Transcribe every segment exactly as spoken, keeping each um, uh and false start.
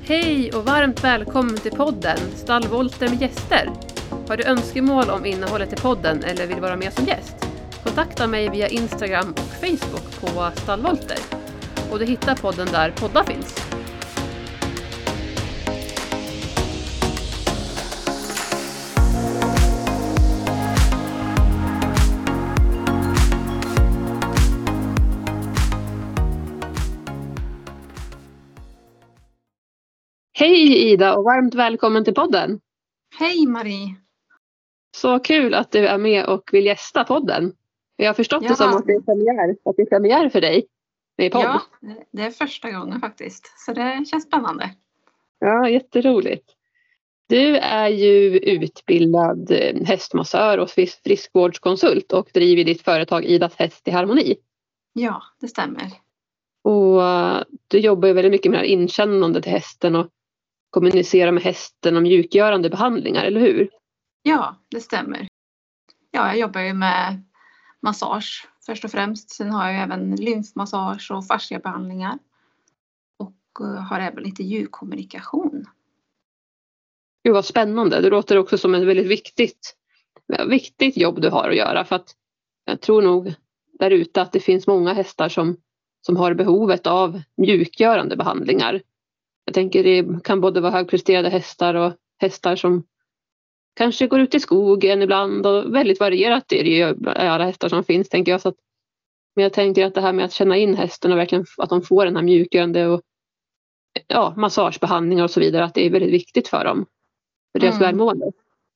Hej och varmt välkommen till podden Stallvolter med gäster. Har du önskemål om innehållet i podden eller vill vara med som gäst? Kontakta mig via Instagram och Facebook på Stallvolter. Och du hittar podden där poddar finns. Hej Ida och varmt välkommen till podden. Hej Marie. Så kul att du är med och vill gästa podden. Jag har förstått Ja. det som att det är premiär, att det är premiär för dig med podd. Ja, det är första gången faktiskt. Så det känns spännande. Ja, jätteroligt. Du är ju utbildad hästmassör och friskvårdskonsult och driver ditt företag Idas häst i harmoni. Ja, det stämmer. Och du jobbar ju väldigt mycket med det här inkännande till hästen och kommunicera med hästen om mjukgörande behandlingar, eller hur? Ja, det stämmer. Ja, jag jobbar ju med massage först och främst. Sen har jag även lymfmassage och fasciabehandlingar. Och har även lite ljudkommunikation. Gud vad spännande. Det låter också som ett väldigt viktigt, viktigt jobb du har att göra. För att jag tror nog där ute att det finns många hästar som, som har behovet av mjukgörande behandlingar. Jag tänker det kan både vara högpresterade hästar och hästar som kanske går ut i skogen ibland. Och väldigt varierat är det ju alla hästar som finns, tänker jag. Så att, men jag tänker att det här med att känna in hästen och verkligen att de får den här mjukgörande och ja, massagebehandlingar och så vidare. Att det är väldigt viktigt för dem. För deras Mm. välmående.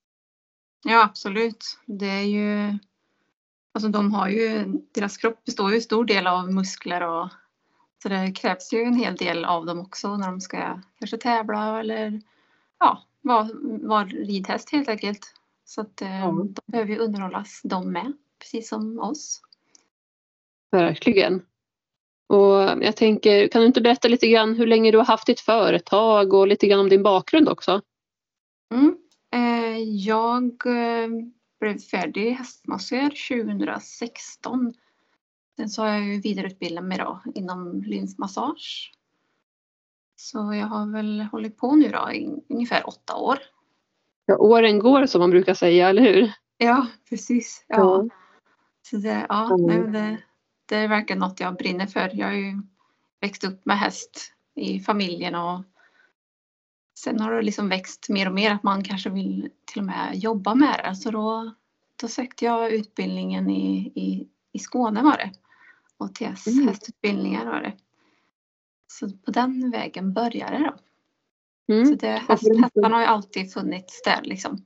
Ja, absolut. Det är ju... Alltså de har ju... Deras kropp består ju en stor del av muskler och... Så det krävs ju en hel del av dem också när de ska kanske tävla eller... Ja, vara var ridhäst helt enkelt. Så att eh, Ja. de behöver ju underhållas de med. Precis som oss. Verkligen. Och jag tänker, kan du inte berätta lite grann hur länge du har haft ditt företag och lite grann om din bakgrund också? Mm. Eh, jag eh, blev färdig hästmassör tjugohundrasexton. Sen så har jag ju vidareutbildat mig då inom lymfmassage. Så jag har väl hållit på nu då i ungefär åtta år. Ja, åren går som man brukar säga, eller hur? Ja, precis. Ja. Ja. Så det, ja, Mm. nej, men det, det är verkligen något jag brinner för. Jag har ju växt upp med häst i familjen och sen har det liksom växt mer och mer att man kanske vill till och med jobba med det. Så då, då sökte jag utbildningen i, i, i Skåne var det. Och T S Mm. hästutbildningar var det. Så på den vägen började det då. Mm. Så det, häst, hästarna har ju alltid funnits där liksom.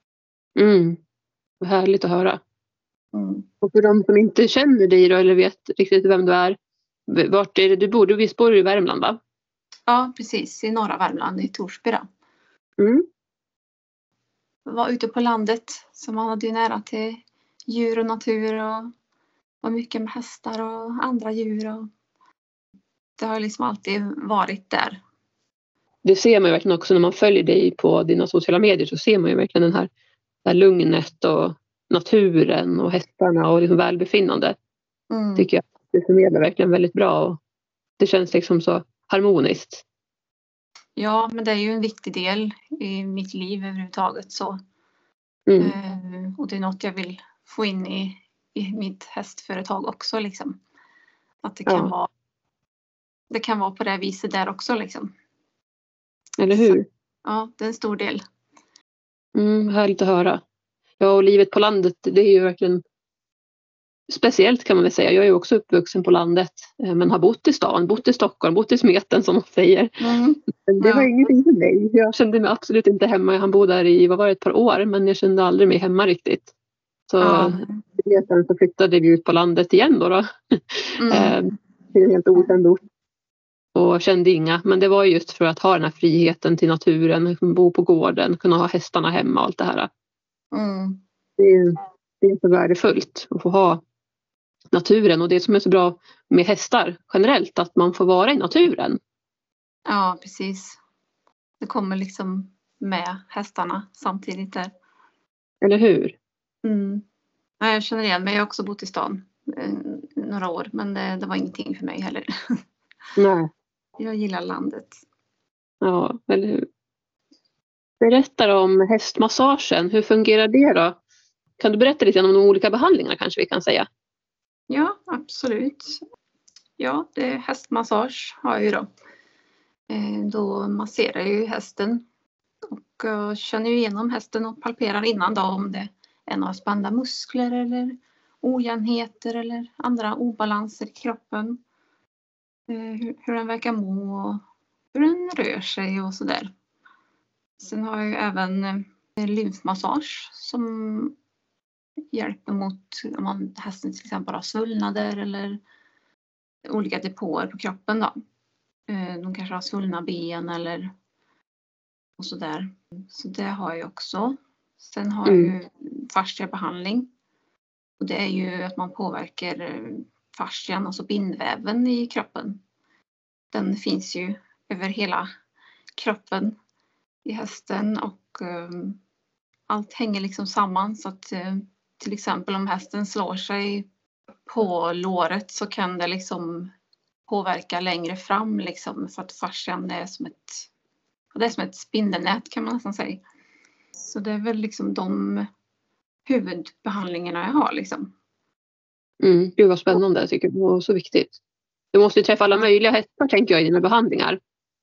Mm. Vad härligt att höra. Mm. Och för de som inte känner dig då, eller vet riktigt vem du är. Vart är det du bor? Du visst bor i Värmland, va? Ja, precis. I norra Värmland, i Torsby då. Mm. Var ute på landet. Så man hade ju nära till djur och natur. Och var mycket med hästar och andra djur. Och det har liksom alltid varit där. Det ser man ju verkligen också när man följer dig på dina sociala medier. Så ser man ju verkligen den här, det här lugnet och naturen och hästarna och liksom välbefinnande. Mm. Tycker jag. Det förmedlar verkligen väldigt bra. Och det känns liksom så harmoniskt. Ja, men det är ju en viktig del i mitt liv överhuvudtaget. Så. Mm. Eh, och det är något jag vill få in i, i mitt hästföretag också. Liksom. Att det kan, Ja. vara, det kan vara på det viset där också. Liksom. Eller hur? Så, ja, det är en stor del. Mm, härligt att höra. Ja, och livet på landet, det är ju verkligen speciellt kan man väl säga. Jag är ju också uppvuxen på landet, men har bott i stan, bott i Stockholm, bott i Smeten som man säger. Mm. Men det Ja. var ingenting för mig. Jag kände mig absolut inte hemma. Jag hann bo där i, vad var det, ett par år, men jag kände aldrig mig hemma riktigt. Så Ja. sen så flyttade vi ut på landet igen då. då. Mm. Till en helt okänd ort. Och kände inga, men det var just för att ha den här friheten till naturen, bo på gården, kunna ha hästarna hemma och allt det här. Mm. Det är, det är så värdefullt att få ha naturen och det som är så bra med hästar generellt, att man får vara i naturen. Ja, precis. Det kommer liksom med hästarna samtidigt där. Eller hur? Mm. Ja, jag känner igen mig. Jag har också bott i stan eh, några år, men det, det var ingenting för mig heller. Nej. Jag gillar landet. Ja, eller hur? Berätta om hästmassagen. Hur fungerar det då? Kan du berätta lite om de olika behandlingarna kanske vi kan säga? Ja, absolut. Ja, det är hästmassage har jag ju då. Eh, Då masserar jag ju hästen och jag känner ju igenom hästen och palperar innan då om det är några spända muskler eller ojämnheter eller andra obalanser i kroppen. Eh, Hur, hur den verkar må och hur den rör sig och sådär. Sen har jag ju även eh, lymfmassage som hjälper mot om man, hästen till exempel har svullnader eller olika depåer på kroppen då. Eh, De kanske har svullna ben eller och sådär. Så det har jag också. Sen har jag ju fasciabehandling. Och det är ju att man påverkar eh, fascian, alltså bindväven i kroppen. Den finns ju över hela kroppen i hästen och eh, allt hänger liksom samman så att eh, till exempel om hästen slår sig på låret så kan det liksom påverka längre fram liksom för att fascian är som ett, det är som ett spindelnät kan man nästan säga. Så det är väl liksom de huvudbehandlingarna jag har liksom. Mm, gud vad spännande, jag tycker det var så viktigt. Du måste ju träffa alla möjliga hästar tänker jag i dina behandlingar.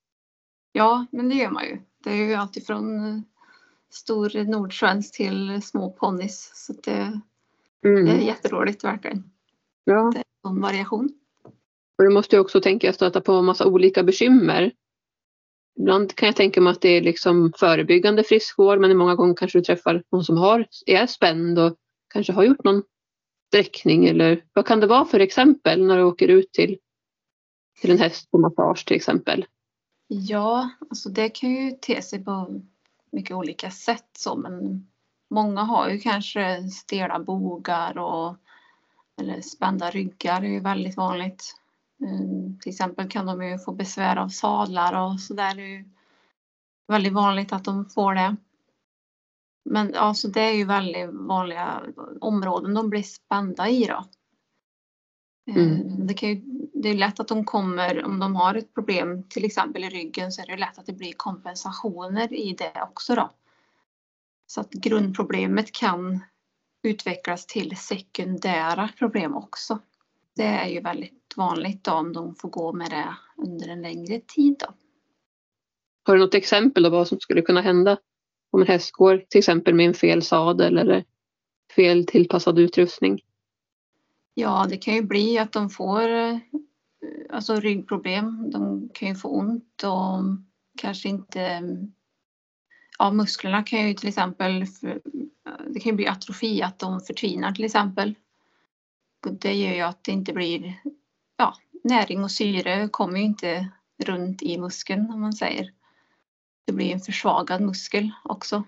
Ja, men det gör man ju. Det är ju alltid från stor nordsvensk till små ponnys. Så det, Mm. det är jätteroligt verkligen. Ja. Det är en variation. Och du måste ju också tänka stöta på en massa olika bekymmer. Ibland kan jag tänka mig att det är liksom förebyggande friskvård, men många gånger kanske du träffar någon som har, är spänd och kanske har gjort någon sträckning. Eller vad kan det vara för exempel när du åker ut till, till en häst på massage till exempel? Ja, alltså det kan ju te sig på mycket olika sätt så, men många har ju kanske stela bogar och eller spända ryggar är ju väldigt vanligt. Mm, till exempel kan de ju få besvär av sadlar och så där. Det är ju väldigt vanligt att de får det. Men alltså det är ju väldigt vanliga områden de blir spända i då. Mm. Det, kan ju, det är lätt att de kommer, om de har ett problem till exempel i ryggen så är det lätt att det blir kompensationer i det också då. Så att grundproblemet kan utvecklas till sekundära problem också. Det är ju väldigt vanligt då om de får gå med det under en längre tid då. Har du något exempel på vad som skulle kunna hända om en häst går till exempel med en fel sadel eller fel tillpassad utrustning? Ja, det kan ju bli att de får alltså ryggproblem. De kan ju få ont och kanske inte... Ja, musklerna kan ju till exempel... Det kan ju bli atrofi, att de förtvinar till exempel. Det gör ju att det inte blir... Ja, näring och syre kommer ju inte runt i muskeln om man säger. Det blir en försvagad muskel också.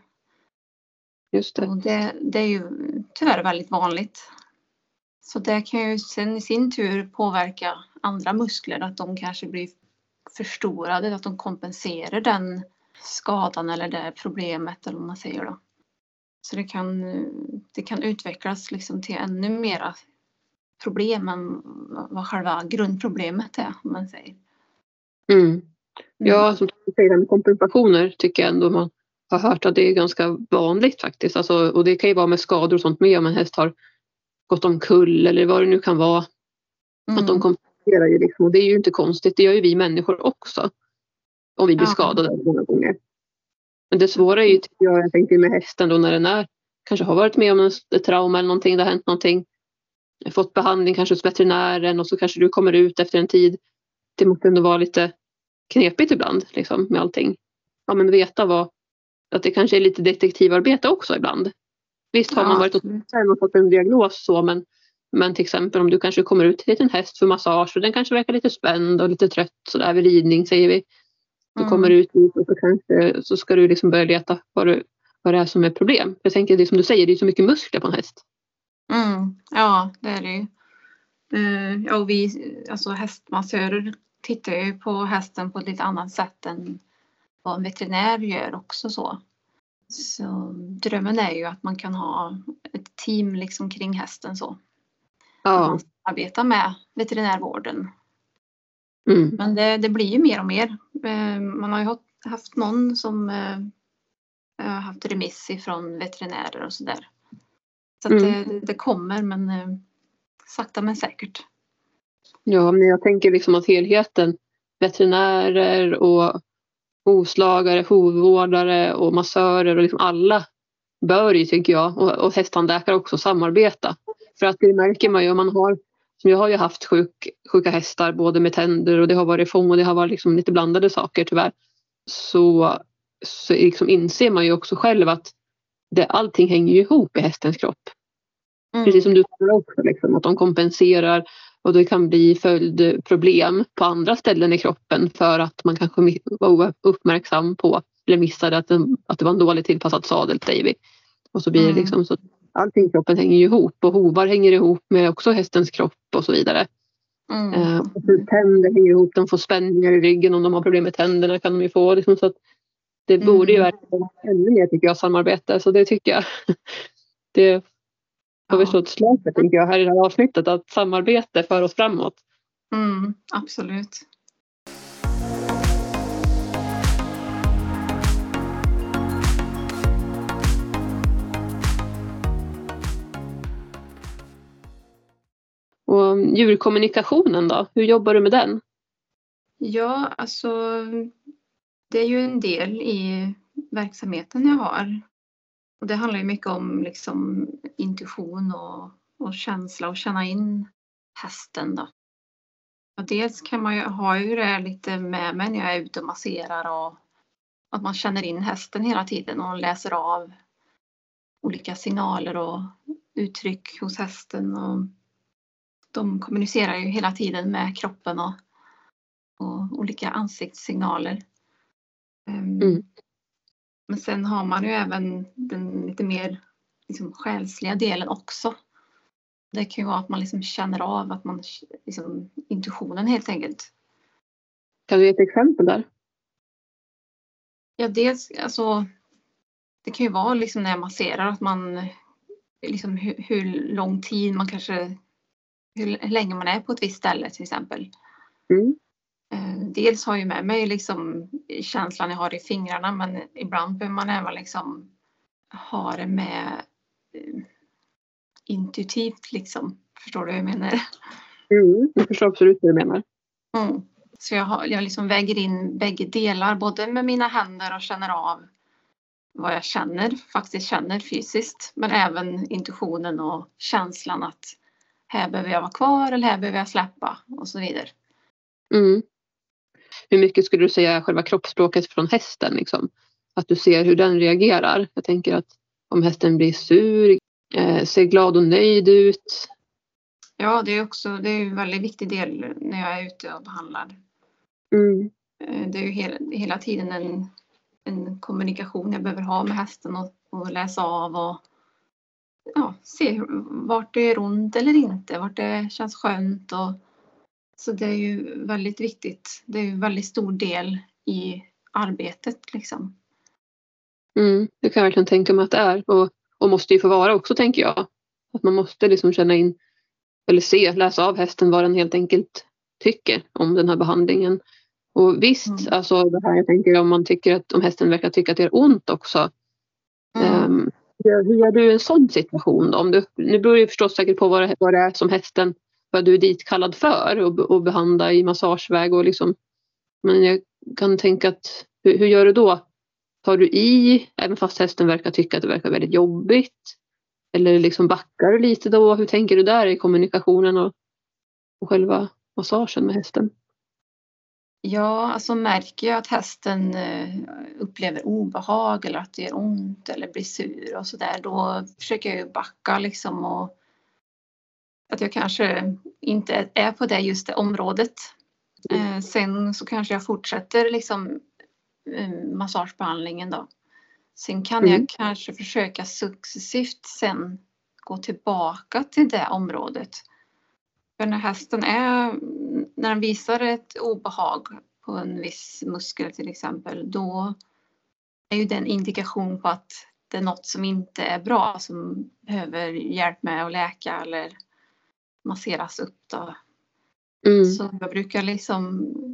Just det. Och det, det är ju tyvärr väldigt vanligt. Så det kan ju sen i sin tur påverka andra muskler. Att de kanske blir förstorade. Att de kompenserar den skadan eller det problemet. Eller vad man säger då. Så det kan, det kan utvecklas liksom till ännu mera problem än vad själva grundproblemet är. Om man säger. Mm. Ja, som du säger med kompensationer tycker jag ändå man har hört att det är ganska vanligt faktiskt. Alltså, och det kan ju vara med skador och sånt med om en häst har gått omkull eller vad det nu kan vara. Mm. Att de kompenserar ju liksom, och det är ju inte konstigt, det gör ju vi människor också. Om vi blir ja. skadade många gånger. Men det svåra är ju, tycker jag, jag tänker med hästen då när den är, kanske har varit med om ett trauma eller någonting, det har hänt någonting. Fått behandling kanske hos veterinären och så kanske du kommer ut efter en tid. Det måste ändå vara lite knepigt ibland liksom, med allting. Ja, men veta vad, att det kanske är lite detektivarbete också ibland. Visst har ja, man varit och fått en diagnos så, men, men till exempel om du kanske kommer ut till en häst för massage och den kanske verkar lite spänd och lite trött så där vid ridning säger vi. Du mm. kommer ut och så, kanske, så ska du liksom börja leta vad, du, vad det är som är problem. Jag tänker det som du säger, det är så mycket muskler på en häst. Mm. Ja, det är det ju. Uh, ja, och vi, alltså hästmassörer tittar ju på hästen på ett lite annat sätt än vad en veterinär gör också så. Så drömmen är ju att man kan ha ett team liksom kring hästen så. Ja. Att man arbetar med veterinärvården. Mm. Men det, det blir ju mer och mer. Man har ju haft någon som eh, har haft remiss ifrån veterinärer och sådär. Så att Mm. det, det kommer, men eh, sakta men säkert. Ja, men jag tänker liksom att helheten, veterinärer och hovslagare, hovvårdare och massörer och liksom alla bör ju, tycker jag, och, och hästtandläkare också samarbeta. För att det märker man ju om man har, som jag har ju haft sjuk, sjuka hästar både med tänder och det har varit fång och det har varit liksom lite blandade saker tyvärr. Så, så liksom inser man ju också själv att det, allting hänger ju ihop i hästens kropp. Mm. Precis som du säger också, liksom, att de kompenserar och det kan bli följdproblem på andra ställen i kroppen för att man kanske var uppmärksam på eller missade att det, att det var en dåligt tillpassad sadel, säger vi. Och så blir det liksom så att allting i kroppen hänger ju ihop och hovar hänger ihop med också hästens kropp och så vidare. Mm. Eh, och så tänder hänger ihop, de får spänningar i ryggen, om de har problem med tänderna kan de ju få. Liksom, så att det Mm. borde ju verkligen ännu mer, tycker jag, samarbete. Så det tycker jag. Det har vi slått slag för, tänker jag, här i det här avsnittet, att samarbete för oss framåt. Mm, absolut. Och djurkommunikationen då? Hur jobbar du med den? Ja, alltså det är ju en del i verksamheten jag har. Och det handlar ju mycket om liksom intuition och, och känsla och känna in hästen då. Och dels kan man ju ha ju det lite med mig när jag är ute och masserar och att man känner in hästen hela tiden och läser av olika signaler och uttryck hos hästen. Och de kommunicerar ju hela tiden med kroppen och, och olika ansiktssignaler. Mm. Men sen har man ju även den lite mer liksom, själsliga delen också. Det kan ju vara att man liksom känner av att man liksom, intuitionen helt enkelt. Kan du ge ett exempel där? Ja, dels alltså det kan ju vara liksom när jag masserar att man liksom hur, hur lång tid man kanske hur länge man är på ett visst ställe till exempel. Mm. Dels har jag med mig liksom känslan jag har i fingrarna, men ibland behöver man även liksom ha det med uh, intuitivt liksom. Förstår du vad jag menar? Mm, jag förstår absolut vad du menar. Mm. Så jag, har, jag liksom väger in bägge delar, både med mina händer och känner av vad jag känner, faktiskt känner fysiskt, men även intuitionen och känslan att här behöver jag vara kvar eller här behöver jag släppa och så vidare. Mm. Hur mycket skulle du säga är själva kroppsspråket från hästen? Liksom? Att du ser hur den reagerar. Jag tänker att om hästen blir sur, eh, ser glad och nöjd ut. Ja, det är också det är en väldigt viktig del när jag är ute och behandlar. Mm. Det är ju hela, hela tiden en, en kommunikation jag behöver ha med hästen och, och läsa av och ja, se vart det är ont eller inte, vart det känns skönt. Och, så det är ju väldigt viktigt. Det är ju en väldigt stor del i arbetet liksom. Mm, det kan jag verkligen tänka mig att det är. Och, och måste ju få vara också, tänker jag. Att man måste liksom känna in eller se, läsa av hästen vad den helt enkelt tycker om den här behandlingen. Och visst, mm. alltså det här jag tänker om man tycker att om hästen verkar tycka att det är ont också. Mm. Um, hur gör du i en sån situation då? Om du, nu beror det förstås säkert på vad det, vad det är som hästen, vad du är dit kallad för och, och behandla i massageväg och liksom. Men jag kan tänka att hur, hur gör du då? Tar du i, även fast hästen verkar tycka att det verkar väldigt jobbigt? Eller liksom backar du lite då? Hur tänker du där i kommunikationen och, och själva massagen med hästen? Ja, alltså märker jag att hästen upplever obehag eller att det gör ont eller blir sur och sådär, då försöker jag backa liksom och att jag kanske inte är på det just det området. Mm. Sen så kanske jag fortsätter liksom massagebehandlingen då. Sen kan mm. jag kanske försöka successivt sen gå tillbaka till det området. För när hästen är, när den visar ett obehag på en viss muskel till exempel, då är ju det en indikation på att det är något som inte är bra, som behöver hjälp med att läka eller masseras upp då. Mm. Så jag brukar liksom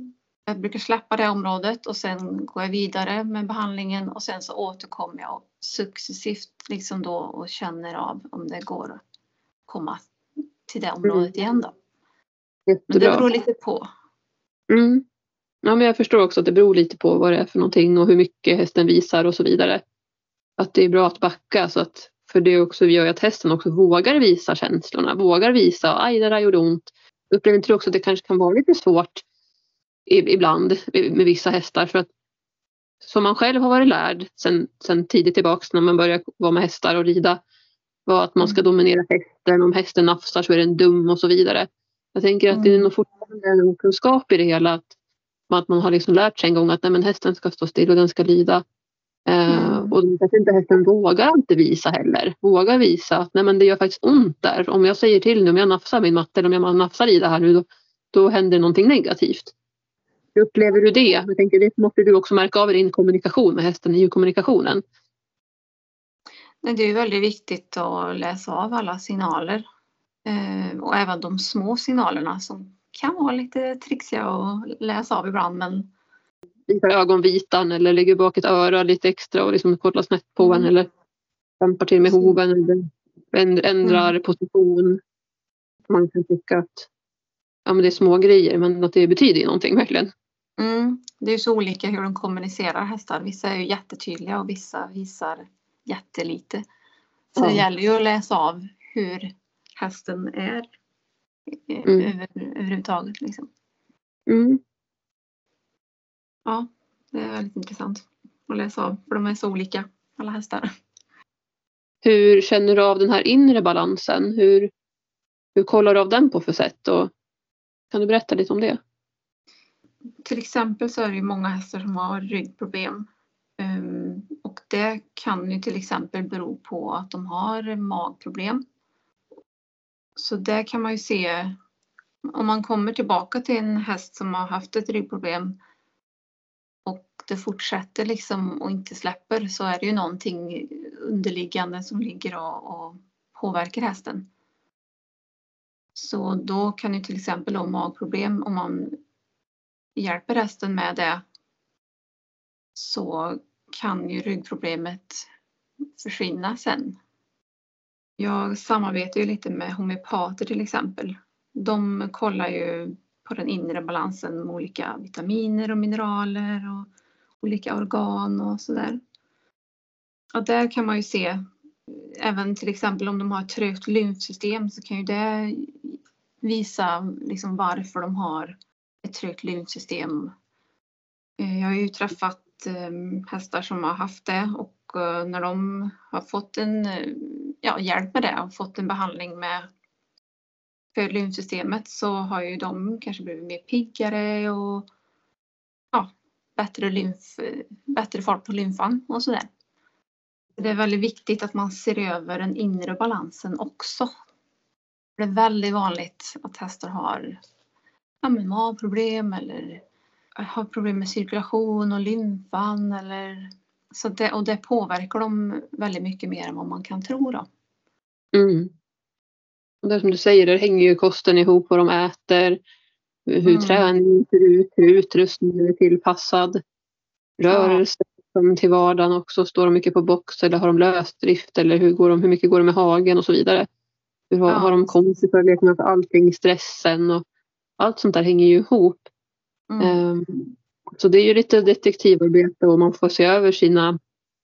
Jag brukar släppa det området och sen går jag vidare med behandlingen och sen så återkommer jag successivt liksom då och känner av om det går att komma till det området igen då. Jättebra. Men det beror lite på. Mm. Ja, men jag förstår också att det beror lite på vad det är för någonting och hur mycket hästen visar och så vidare. Att det är bra att backa så att, för det också gör att hästen också vågar visa känslorna, vågar visa, aj det där gjorde ont. Upplever inte du också att det kanske kan vara lite svårt ibland med vissa hästar, för att som man själv har varit lärd sen, sen tidigt tillbaks när man börjar vara med hästar och rida, var att man ska dominera hästen, om hästen nafsar så är den dum och så vidare. Jag tänker att mm. det är nog fortfarande en okunskap i det hela, att, att man har liksom lärt sig en gång att nej, men hästen ska stå still och den ska lida. Mm. Uh, och att inte hästen vågar inte visa heller. Vågar visa att nej, men det gör faktiskt ont där. Om jag säger till nu, om jag nafsar min matte eller om jag nafsar i det här nu, då, då händer någonting negativt. Hur upplever du det? Jag tänker, det måste du också märka av i din kommunikation med hästen i kommunikationen. Det är väldigt viktigt att läsa av alla signaler. Uh, och även de små signalerna som kan vara lite trixiga att läsa av ibland. Men visar ögonvitan eller lägger bak ett öra lite extra och liksom kollar snett på mm. en eller stampar till med hoven eller ändrar mm. position. Man kan tycka att ja, men det är små grejer, men att det betyder ju någonting verkligen. Mm. Det är ju så olika hur de kommunicerar hästar. Vissa är ju jättetydliga och vissa visar jättelite. Så ja. Det gäller ju att läsa av hur hästen är mm. över, överhuvudtaget. Liksom. Mm. Ja, det är väldigt intressant att läsa av. För de är så olika, alla hästar. Hur känner du av den här inre balansen? Hur, hur kollar du av den på för sätt? Och kan du berätta lite om det? Till exempel så är det ju många hästar som har ryggproblem. Um, och det kan ju till exempel bero på att de har magproblem. Så det kan man ju se. Om man kommer tillbaka till en häst som har haft ett ryggproblem och det fortsätter liksom och inte släpper, så är det ju någonting underliggande som ligger och, och påverkar hästen. Så då kan ju till exempel då magproblem, om man hjälper hästen med det, så kan ju ryggproblemet försvinna sen. Jag samarbetar ju lite med homeopater till exempel. De kollar ju på den inre balansen med olika vitaminer och mineraler och olika organ och sådär. Och där kan man ju se, även till exempel om de har ett trögt lymfsystem, så kan ju det visa liksom varför de har ett trögt lymfsystem. Jag har ju träffat hästar som har haft det, och när de har fått en ja, hjälp med det och fått en behandling med för lymfsystemet, så har ju de kanske blivit mer piggare och ja, bättre lymf, bättre fart på lymfan och sådär. Det är väldigt viktigt att man ser över den inre balansen också. Det är väldigt vanligt att hästar har ja, men magproblem eller har problem med cirkulation och lymfan. Eller, så det, och det påverkar dem väldigt mycket mer än vad man kan tro då. Mm. Och det som du säger, där hänger ju kosten ihop, vad de äter, hur mm. träningen ser ut, hur utrustningen är tillpassad, rörelse ja. som till vardagen också, står de mycket på box eller har de lösdrift, eller hur, går de, hur mycket går de med hagen och så vidare. Hur har, ja. har de kommit för att allting, stressen och allt sånt där hänger ju ihop. Mm. Um, så det är ju lite detektivarbete och man får se över sina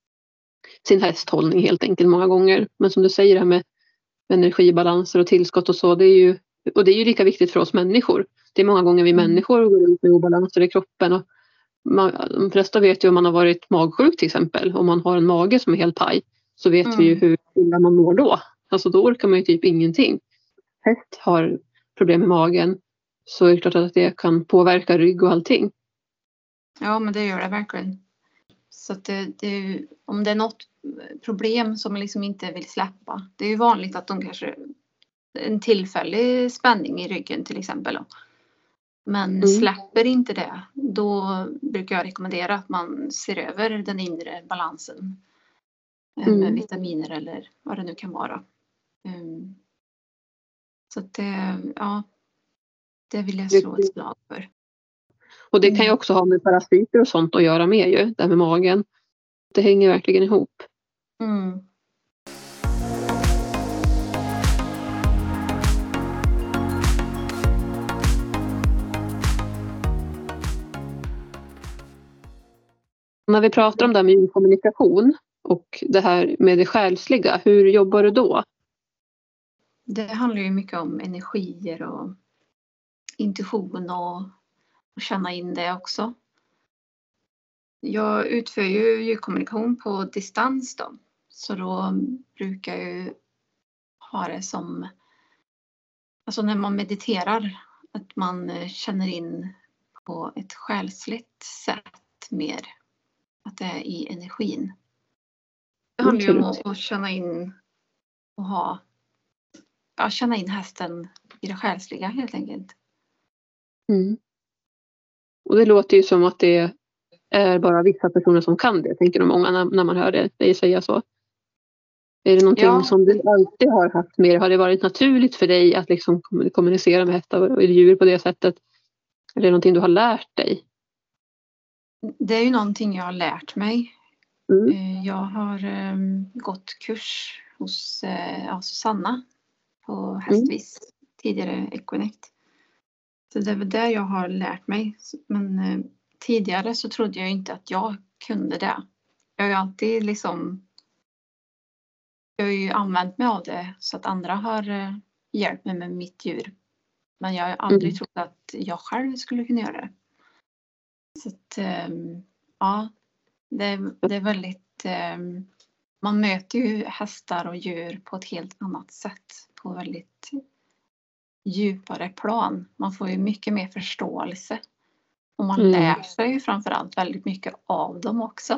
sin hästhållning helt enkelt många gånger. Men som du säger, det här med energibalanser och tillskott och så, det är ju, och det är ju lika viktigt för oss människor. Det är många gånger vi mm. människor går ut med obalanser i kroppen, och man, de flesta vet ju om man har varit magsjuk till exempel, om man har en mage som är helt paj, så vet mm. vi ju hur illa man mår då. Alltså då orkar man ju typ ingenting. Häst har problem med magen, så är det klart att det kan påverka rygg och allting. Ja, men det gör det verkligen. Så att det, det, om det är något problem som man liksom inte vill släppa, det är ju vanligt att de kanske en tillfällig spänning i ryggen till exempel. Men mm. släpper inte det, då brukar jag rekommendera att man ser över den inre balansen mm. med vitaminer eller vad det nu kan vara. Um, så att det, ja, det vill jag slå ett slag för. Och det kan ju också ha med parasiter och sånt att göra med ju, det med magen. Det hänger verkligen ihop. Mm. När vi pratar om det här med djurkommunikation och det här med det själsliga, hur jobbar du då? Det handlar ju mycket om energier och intuition och, och känna in det också. Jag utför ju djurkommunikation på distans då. Så då brukar jag ju ha det som, alltså när man mediterar, att man känner in på ett själsligt sätt mer. Att det är i energin. Det handlar ju om att, att känna in och ha, ja, känna in hästen i det själsliga helt enkelt. Mm. Och det låter ju som att det är bara vissa personer som kan det, tänker de många när, när man hör det, dig säga så. Är det någonting Ja. som du alltid har haft med? Har det varit naturligt för dig att liksom kommunicera med hästar och djur på det sättet? Eller är det någonting du har lärt dig? Det är ju någonting jag har lärt mig. Mm. Jag har um, gått kurs hos uh, ja, Susanna på Hästvis, mm. tidigare Equinect. Så det är väl där jag har lärt mig. Men uh, tidigare så trodde jag inte att jag kunde det. Jag har ju alltid liksom, jag har ju använt mig av det så att andra har uh, hjälpt mig med mitt djur. Men jag har aldrig mm. trott att jag själv skulle kunna göra det. Så att, um, ja, det, det är väldigt, um, man möter ju hästar och djur på ett helt annat sätt. På väldigt djupare plan. Man får ju mycket mer förståelse. Och man mm. lär sig ju framförallt väldigt mycket av dem också.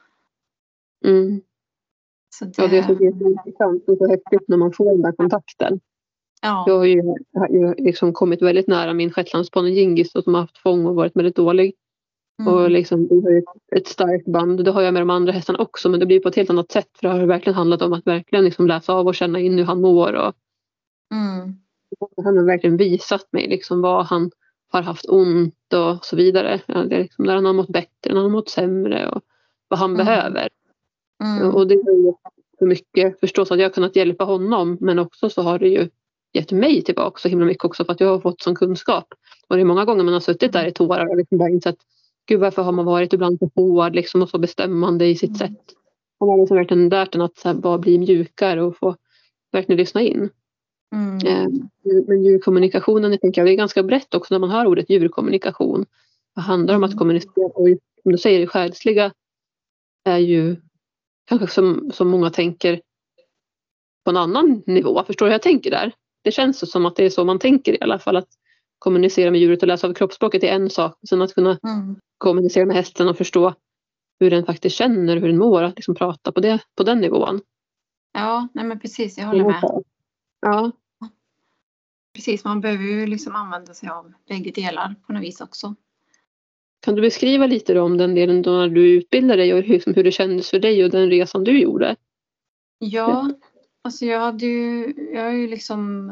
Mm. Så det... Ja, det är så intressant och så häftigt när man får den där kontakten. Ja. Jag har ju, jag har ju liksom kommit väldigt nära min shetlandsponny Gingis som har haft fång och varit väldigt dålig. Mm. Och liksom, det har ju ett starkt band. Det har jag med de andra hästarna också. Men det blir på ett helt annat sätt. För det har verkligen handlat om att verkligen liksom läsa av och känna in hur han mår. Och mm. Han har verkligen visat mig liksom vad han har haft ont och så vidare. Ja, det är liksom när han har mått bättre, när han har mått sämre. Och vad han mm. behöver. Mm. Och det har ju så mycket förstås att jag har kunnat hjälpa honom. Men också så har det ju gett mig tillbaka så himla mycket också. För att jag har fått sån kunskap. Och det är många gånger man har suttit där i tårar och liksom bara insett. Gud, varför har man varit ibland så hård liksom, och så bestämmande i sitt mm. sätt. Man har liksom verkligen lärt en att så här, bara bli mjukare och få verkligen lyssna in. Mm. Eh, men djurkommunikationen, jag tänker, det är ganska brett också när man hör ordet djurkommunikation. Det handlar mm. om att kommunicera och som du säger, det själsliga är ju kanske som, som många tänker på en annan nivå. Förstår du hur jag tänker där? Det känns som att det är så man tänker i alla fall, att kommunicera med djuret och läsa av kroppsspråket är en sak. Sen att kunna mm. kommunicera med hästen och förstå hur den faktiskt känner, hur den mår. Att liksom prata på, det, på den nivån. Ja, nej men precis. Jag håller med. Ja. Precis, man behöver ju liksom använda sig av bägge delar på något vis också. Kan du beskriva lite då om den delen då när du utbildade dig och liksom hur det kändes för dig och den resan du gjorde? Ja, alltså jag hade ju, jag har ju liksom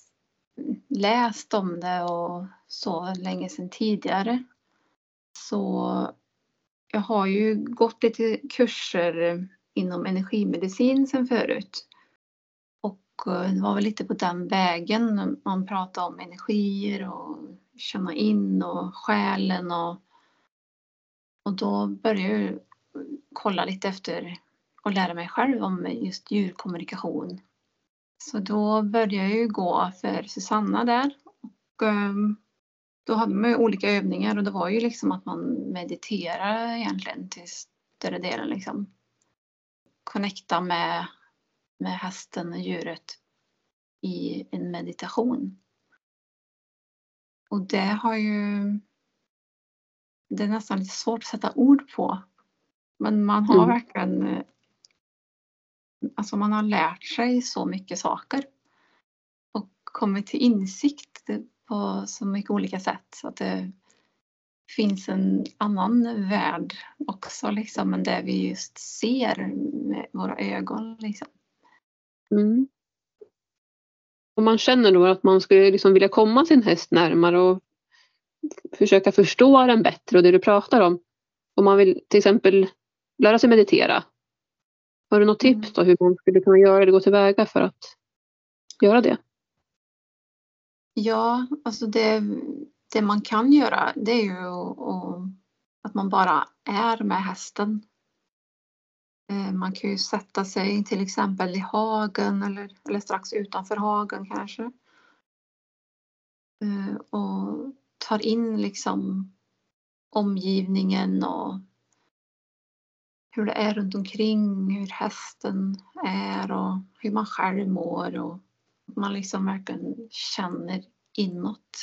läst om det och så länge sedan tidigare. Så jag har ju gått lite kurser inom energimedicin sedan förut. Och det var väl lite på den vägen man pratade om energier och känna in och själen. Och, och då började jag kolla lite efter och lära mig själv om just djurkommunikation. Så då började jag ju gå för Susanna där. Och då hade man ju olika övningar och det var ju liksom att man mediterar egentligen till större delen liksom. Connecta med, med hästen och djuret i en meditation. Och det har ju, det är nästan lite svårt att sätta ord på. Men man har mm. verkligen, alltså man har lärt sig så mycket saker. Och kommit till insikt på så mycket olika sätt. Så att det finns en annan värld också liksom. Men det vi just ser med våra ögon liksom. Mm. Och man känner då att man skulle liksom vilja komma sin häst närmare. Och försöka förstå den bättre och det du pratar om. Om man vill till exempel lära sig meditera. Har du något tips då hur man skulle kunna göra det, gå tillväga för att göra det? Ja, alltså det, det man kan göra det är ju att, att man bara är med hästen. Man kan ju sätta sig till exempel i hagen eller, eller strax utanför hagen kanske. Och tar in liksom omgivningen och hur det är runt omkring, hur hästen är och hur man själv mår och man liksom verkligen känner inåt.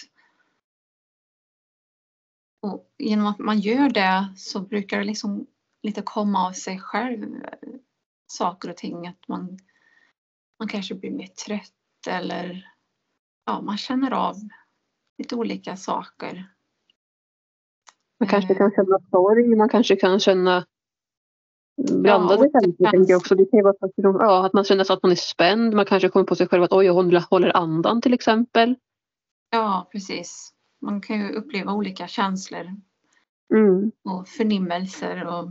Och genom att man gör det så brukar det liksom lite komma av sig själv saker och ting, att man, man kanske blir mer trött eller ja, man känner av lite olika saker. Man kanske kan känna sorg, man kanske kan känna blandade ja, känslor, tänker jag också. Det kan vara ja, att man känner så att man är spänd, man kanske kommer på sig själv att oj, jag håller andan till exempel. Ja, precis. Man kan ju uppleva olika känslor mm. och förnimmelser och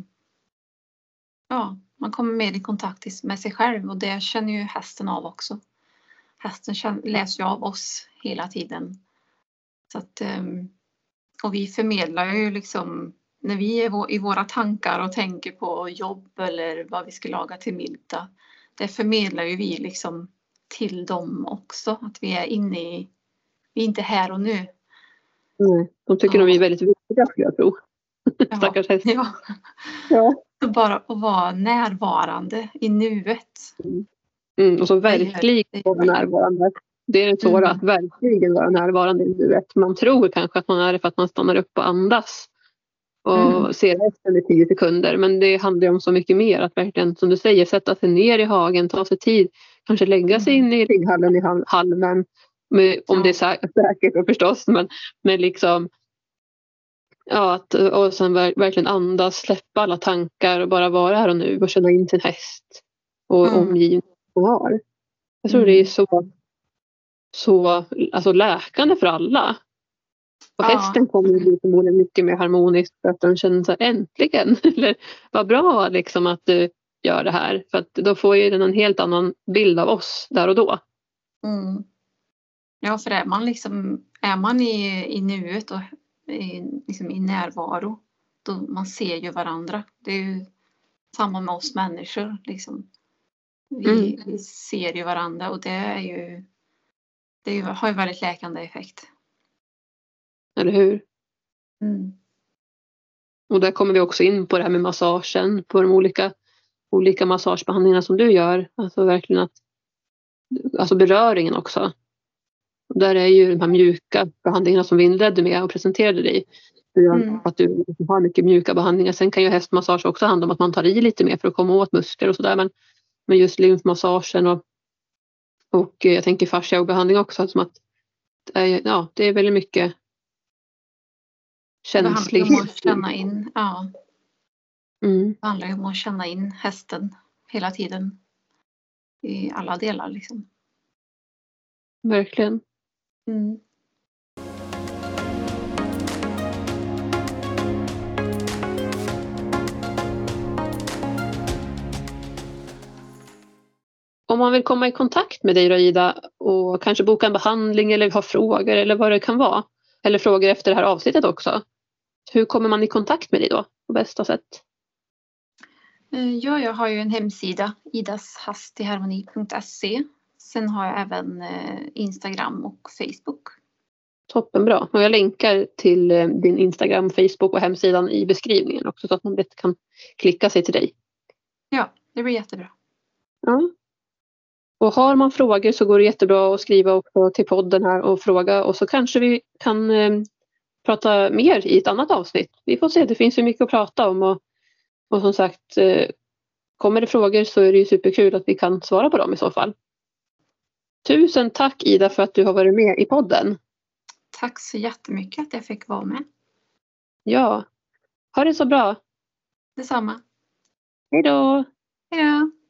ja, man kommer mer i kontakt med sig själv och det känner ju hästen av också. Hästen känner, läser ju av oss hela tiden. Så att, och vi förmedlar ju liksom, när vi är i våra tankar och tänker på jobb eller vad vi ska laga till middag, det förmedlar ju vi liksom till dem också. Att vi är inne i, vi är inte här och nu. Mm. De tycker nog vi är väldigt viktiga, skulle jag tro. Ja, Stackars häst. ja. Ja. Bara att vara närvarande i nuet. Mm. Mm, och så verkligen vara närvarande. Det är det svåra, mm. att verkligen vara närvarande i nuet. Man tror kanske att man är det för att man stannar upp och andas. Och mm. ser hästen i tio sekunder. Men det handlar om så mycket mer. Att verkligen, som du säger, sätta sig ner i hagen, ta sig tid. Kanske lägga sig in i rigghallen i halmen. Med, om ja. det är säkert, säkert förstås. Men, men liksom... Ja, att, och sen verkligen andas, släppa alla tankar och bara vara här och nu och känna in sin häst och mm. omgivningen som har. Jag tror mm. det är så, så alltså läkande för alla. Och ja. hästen kommer att bli förmodligen mycket mer harmonisk för att den känner så här, äntligen, eller vad bra liksom att du gör det här. För att då får ju den en helt annan bild av oss där och då. Mm. Ja, för är man liksom, är man i, i nuet och i, liksom i närvaro, då man ser ju varandra. Det är ju samma med oss människor liksom. Vi, mm. vi ser ju varandra och det är ju det är ju, har ju väldigt läkande effekt. Eller hur? Mm. Och där kommer vi också in på det här med massagen, på de olika olika massagebehandlingarna som du gör, alltså verkligen att alltså beröringen också. Och där är ju de här mjuka behandlingarna som vi inledde med och presenterade dig. Mm. Att du har mycket mjuka behandlingar. Sen kan ju hästmassage också handla om att man tar i lite mer för att komma åt muskler och sådär. Men, men just lymfmassagen och, och jag tänker fascia och behandling också. Som att, ja, det är väldigt mycket känsligt. Det handlar om att känna in, ja. Mm. Det handlar om att känna in hästen hela tiden. I alla delar liksom. Verkligen. Mm. Om man vill komma i kontakt med dig då, Ida, och kanske boka en behandling eller ha frågor eller vad det kan vara, eller frågor efter det här avsnittet också, hur kommer man i kontakt med dig då på bästa sätt? Ja, jag har ju en hemsida, idashastigharmoni punkt se. Sen har jag även Instagram och Facebook. Toppenbra. Och jag länkar till din Instagram, Facebook och hemsidan i beskrivningen också så att man lätt kan klicka sig till dig. Ja, det blir jättebra. Ja. Och har man frågor så går det jättebra att skriva också till podden här och fråga. Och så kanske vi kan eh, prata mer i ett annat avsnitt. Vi får se, det finns ju mycket att prata om. Och, och som sagt, eh, kommer det frågor så är det ju superkul att vi kan svara på dem i så fall. Tusen tack Ida för att du har varit med i podden. Tack så jättemycket att jag fick vara med. Ja, ha det så bra. Detsamma. Hej då. Hej då.